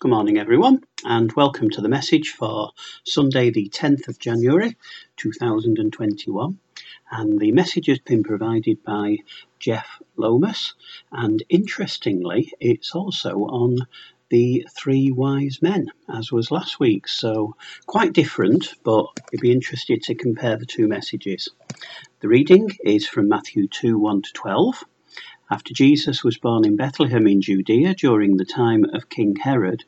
Good morning, everyone, and welcome to the message for Sunday, the 10th of January 2021. And the message has been provided by Jeff Lomas, and interestingly, it's also on the three wise men, as was last week. So quite different, but you'd be interested to compare the two messages. The reading is from Matthew 2, 1-12. After Jesus was born in Bethlehem in Judea during the time of King Herod,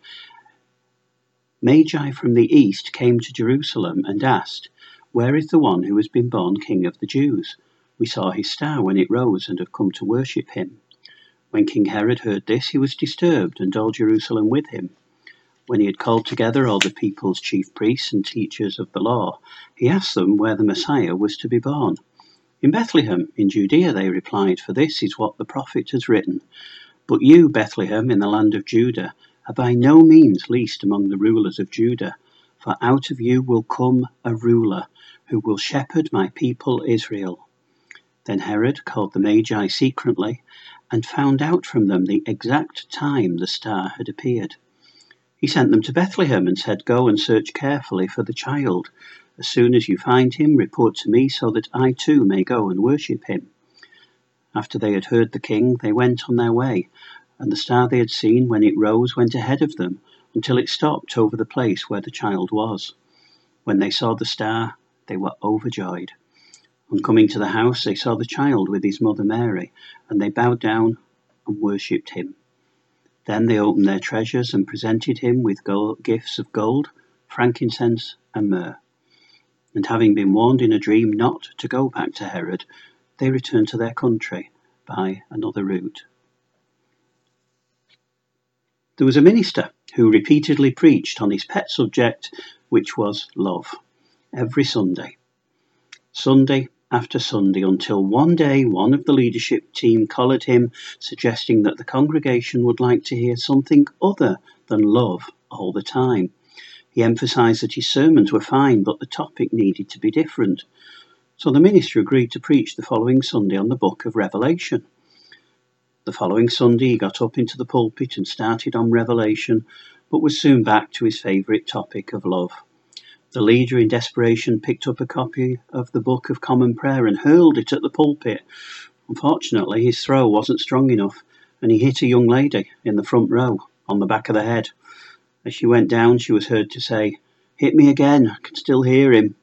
Magi from the east came to Jerusalem and asked, "Where is the one who has been born King of the Jews? We saw his star when it rose and have come to worship him." When King Herod heard this, he was disturbed, and all Jerusalem with him. When he had called together all the people's chief priests and teachers of the law, he asked them where the Messiah was to be born. "In Bethlehem, in Judea," they replied, "for this is what the prophet has written. But you, Bethlehem, in the land of Judah, are by no means least among the rulers of Judah, for out of you will come a ruler who will shepherd my people Israel." Then Herod called the Magi secretly and found out from them the exact time the star had appeared. He sent them to Bethlehem and said, "Go and search carefully for the child. As soon as you find him, report to me so that I too may go and worship him." After they had heard the king, they went on their way, and the star they had seen when it rose went ahead of them until it stopped over the place where the child was. When they saw the star, they were overjoyed. On coming to the house, they saw the child with his mother Mary, and they bowed down and worshipped him. Then they opened their treasures and presented him with gifts of gold, frankincense, and myrrh. And having been warned in a dream not to go back to Herod, they returned to their country by another route. There was a minister who repeatedly preached on his pet subject, which was love, every Sunday after Sunday, until one day one of the leadership team collared him, suggesting that the congregation would like to hear something other than love all the time. He emphasized that his sermons were fine, but the topic needed to be different. So the minister agreed to preach the following Sunday on the book of Revelation. The following Sunday he got up into the pulpit and started on Revelation, but was soon back to his favourite topic of love. The leader in desperation picked up a copy of the Book of Common Prayer and hurled it at the pulpit. Unfortunately, his throw wasn't strong enough, and he hit a young lady in the front row on the back of the head. As she went down, she was heard to say, "Hit me again, I can still hear him."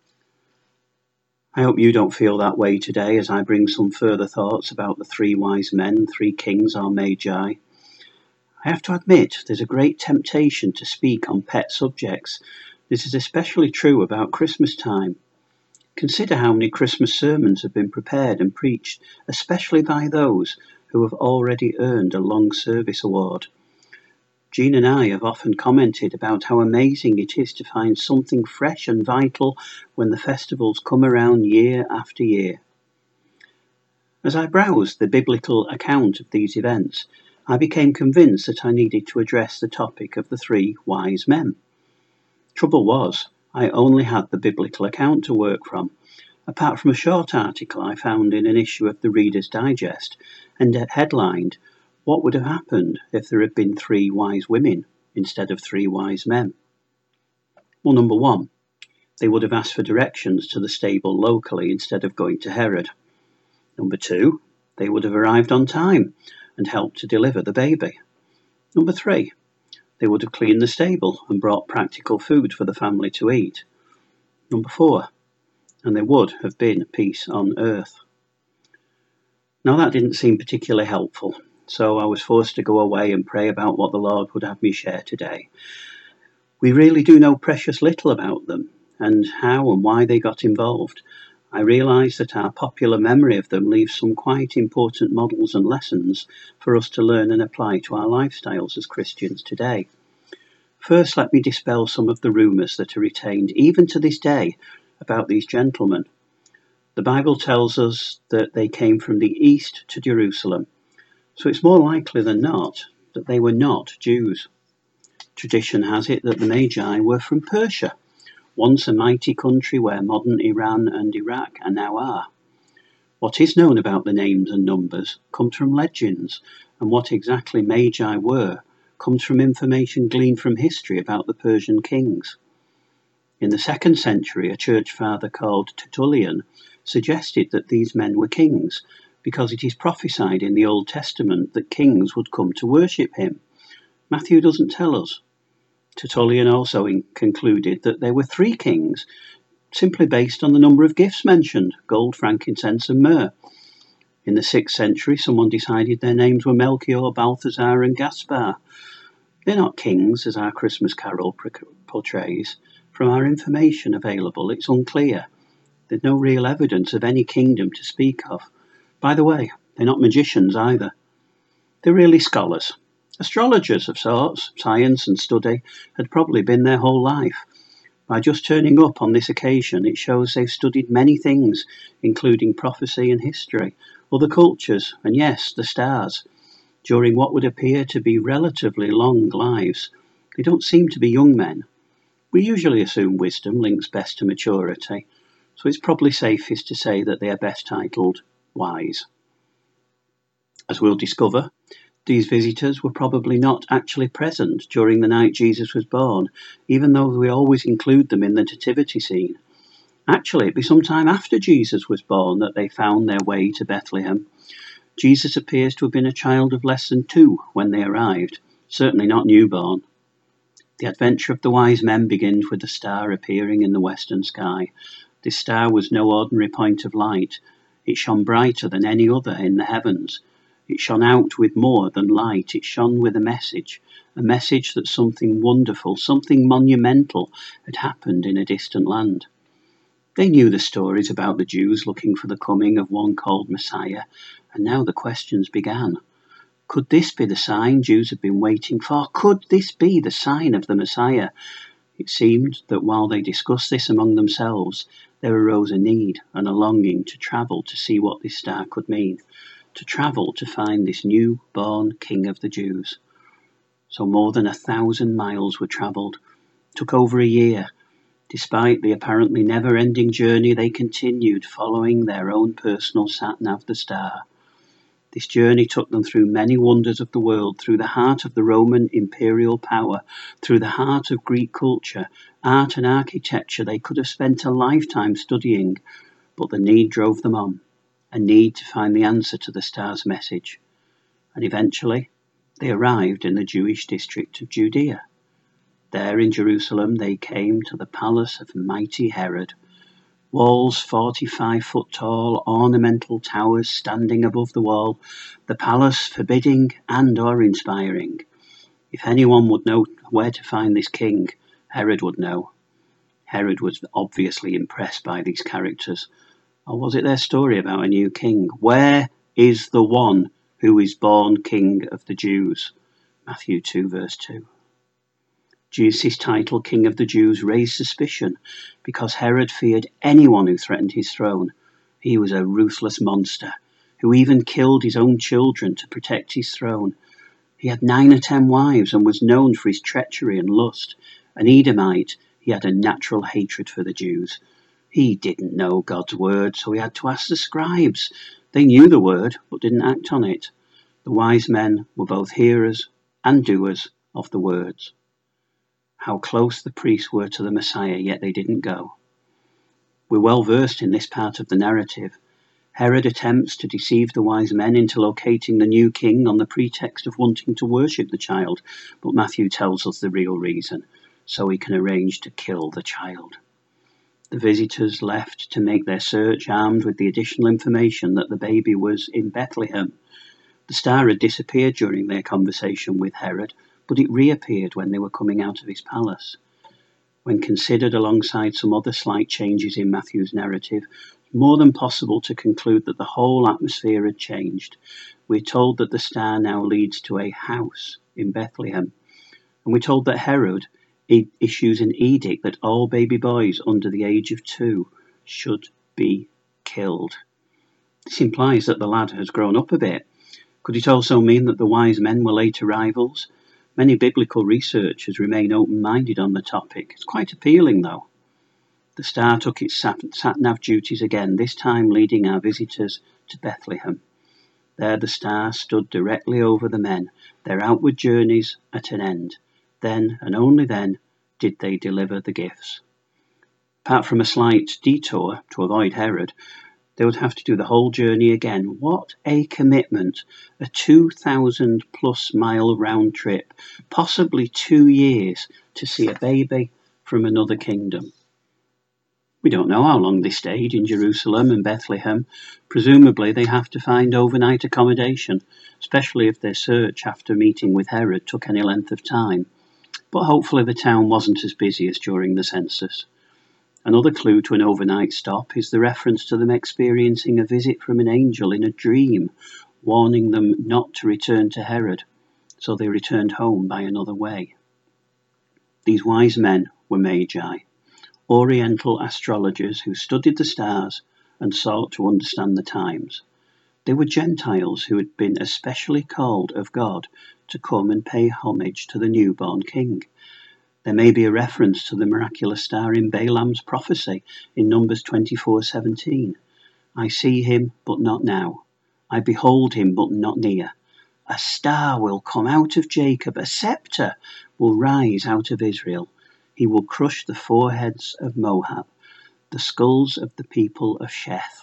I hope you don't feel that way today as I bring some further thoughts about the three wise men, three kings or magi. I have to admit there's a great temptation to speak on pet subjects. This is especially true about Christmas time. Consider how many Christmas sermons have been prepared and preached, especially by those who have already earned a long service award. Jean and I have often commented about how amazing it is to find something fresh and vital when the festivals come around year after year. As I browsed the biblical account of these events, I became convinced that I needed to address the topic of the three wise men. Trouble was, I only had the biblical account to work from, apart from a short article I found in an issue of the Reader's Digest, and headlined, "What would have happened if there had been three wise women instead of three wise men?" Well, number one, they would have asked for directions to the stable locally instead of going to Herod. Number two, they would have arrived on time and helped to deliver the baby. Number three, they would have cleaned the stable and brought practical food for the family to eat. Number four, and there would have been peace on earth. Now that didn't seem particularly helpful, so I was forced to go away and pray about what the Lord would have me share today. We really do know precious little about them and how and why they got involved. I realise that our popular memory of them leaves some quite important models and lessons for us to learn and apply to our lifestyles as Christians today. First, let me dispel some of the rumours that are retained, even to this day, about these gentlemen. The Bible tells us that they came from the east to Jerusalem, so it's more likely than not that they were not Jews. Tradition has it that the Magi were from Persia, once a mighty country where modern Iran and Iraq now are. What is known about the names and numbers comes from legends, and what exactly Magi were comes from information gleaned from history about the Persian kings. In the 2nd century, a church father called Tertullian suggested that these men were kings, because it is prophesied in the Old Testament that kings would come to worship him. Matthew doesn't tell us. Tertullian also concluded that there were 3 kings, simply based on the number of gifts mentioned: gold, frankincense and myrrh. In the 6th century, someone decided their names were Melchior, Balthazar and Gaspar. They're not kings, as our Christmas carol portrays. From our information available, it's unclear. There's no real evidence of any kingdom to speak of. By the way, they're not magicians either. They're really scholars. Astrologers of sorts. Science and study had probably been their whole life. By just turning up on this occasion, it shows they've studied many things, including prophecy and history, other cultures, and yes, the stars, during what would appear to be relatively long lives. They don't seem to be young men. We usually assume wisdom links best to maturity, so it's probably safest to say that they are best titled wise. As we'll discover, these visitors were probably not actually present during the night Jesus was born, even though we always include them in the nativity scene. Actually, it'd be some time after Jesus was born that they found their way to Bethlehem. Jesus appears to have been a child of less than 2 when they arrived, certainly not newborn. The adventure of the wise men begins with a star appearing in the western sky. This star was no ordinary point of light. It shone brighter than any other in the heavens. It shone out with more than light. It shone with a message that something wonderful, something monumental had happened in a distant land. They knew the stories about the Jews looking for the coming of one called Messiah, and now the questions began. Could this be the sign Jews had been waiting for? Could this be the sign of the Messiah? It seemed that while they discussed this among themselves, there arose a need and a longing to travel to see what this star could mean, to travel to find this new-born King of the Jews. So more than 1,000 miles were travelled. Took over a year. Despite the apparently never-ending journey, they continued following their own personal sat-nav, the star. This journey took them through many wonders of the world, through the heart of the Roman imperial power, through the heart of Greek culture, art and architecture they could have spent a lifetime studying, but the need drove them on, a need to find the answer to the star's message. And eventually, they arrived in the Jewish district of Judea. There in Jerusalem they came to the palace of mighty Herod. Walls 45 foot tall, ornamental towers standing above the wall, the palace forbidding and awe-inspiring. If anyone would know where to find this king, Herod would know. Herod was obviously impressed by these characters. Or was it their story about a new king? Where is the one who is born King of the Jews? Matthew 2 verse 2. Jesus' title, King of the Jews, raised suspicion because Herod feared anyone who threatened his throne. He was a ruthless monster who even killed his own children to protect his throne. He had 9 or 10 wives and was known for his treachery and lust. An Edomite, he had a natural hatred for the Jews. He didn't know God's word, so he had to ask the scribes. They knew the word, but didn't act on it. The wise men were both hearers and doers of the words. How close the priests were to the Messiah, yet they didn't go. We're well versed in this part of the narrative. Herod attempts to deceive the wise men into locating the new king on the pretext of wanting to worship the child, but Matthew tells us the real reason, so he can arrange to kill the child. The visitors left to make their search armed with the additional information that the baby was in Bethlehem. The star had disappeared during their conversation with Herod, but it reappeared when they were coming out of his palace. When considered alongside some other slight changes in Matthew's narrative, it's more than possible to conclude that the whole atmosphere had changed. We're told that the star now leads to a house in Bethlehem, and we're told that Herod issues an edict that all baby boys under the age of 2 should be killed. This implies that the lad has grown up a bit. Could it also mean that the wise men were late arrivals? Many biblical researchers remain open-minded on the topic. It's quite appealing, though. The star took its sat-nav duties again, this time leading our visitors to Bethlehem. There the star stood directly over the men, their outward journeys at an end. Then, and only then, did they deliver the gifts. Apart from a slight detour to avoid Herod, they would have to do the whole journey again. What a commitment! A 2,000+ mile round trip, possibly 2 years, to see a baby from another kingdom. We don't know how long they stayed in Jerusalem and Bethlehem. Presumably they have to find overnight accommodation, especially if their search after meeting with Herod took any length of time. But hopefully the town wasn't as busy as during the census. Another clue to an overnight stop is the reference to them experiencing a visit from an angel in a dream, warning them not to return to Herod, so they returned home by another way. These wise men were magi, Oriental astrologers who studied the stars and sought to understand the times. They were Gentiles who had been especially called of God to come and pay homage to the newborn king. There may be a reference to the miraculous star in Balaam's prophecy in Numbers 24:17. I see him, but not now. I behold him, but not near. A star will come out of Jacob, a scepter will rise out of Israel. He will crush the foreheads of Moab, the skulls of the people of Sheth.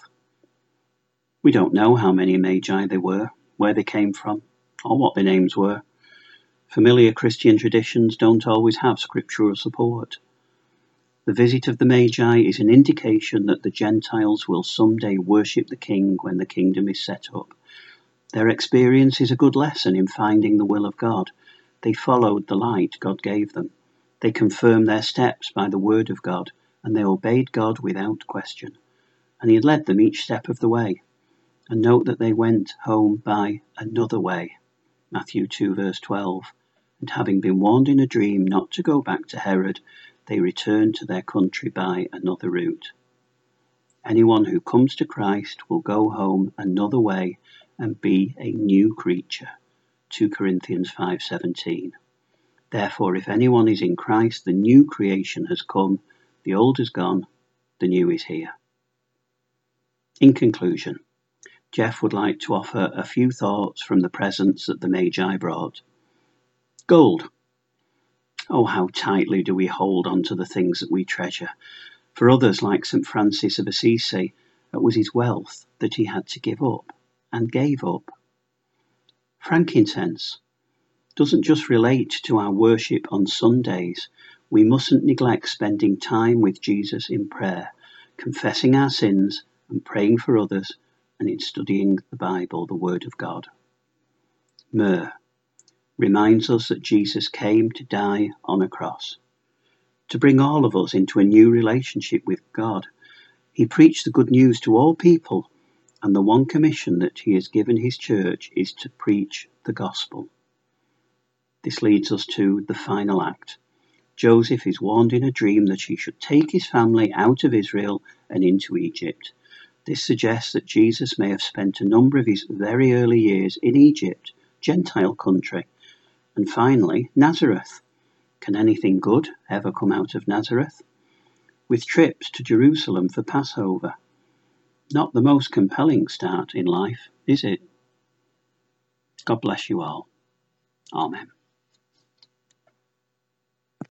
We don't know how many magi there were, where they came from, or what their names were. Familiar Christian traditions don't always have scriptural support. The visit of the Magi is an indication that the Gentiles will someday worship the King when the kingdom is set up. Their experience is a good lesson in finding the will of God. They followed the light God gave them. They confirmed their steps by the word of God, and they obeyed God without question. And he led them each step of the way. And note that they went home by another way. Matthew 2 verse 12. And having been warned in a dream not to go back to Herod, they returned to their country by another route. Anyone who comes to Christ will go home another way and be a new creature. 2 Corinthians 5:17. Therefore, if anyone is in Christ, the new creation has come, the old is gone, the new is here. In conclusion, Jeff would like to offer a few thoughts from the presents that the Magi brought. Gold. Oh, how tightly do we hold on to the things that we treasure. For others, like St. Francis of Assisi, it was his wealth that he had to give up, and gave up. Frankincense doesn't just relate to our worship on Sundays. We mustn't neglect spending time with Jesus in prayer, confessing our sins and praying for others, and in studying the Bible, the Word of God. Myrrh reminds us that Jesus came to die on a cross, to bring all of us into a new relationship with God. He preached the good news to all people, and the one commission that he has given his church is to preach the gospel. This leads us to the final act. Joseph is warned in a dream that he should take his family out of Israel and into Egypt. This suggests that Jesus may have spent a number of his very early years in Egypt, Gentile country. And finally, Nazareth. Can anything good ever come out of Nazareth? With trips to Jerusalem for Passover. Not the most compelling start in life, is it? God bless you all. Amen.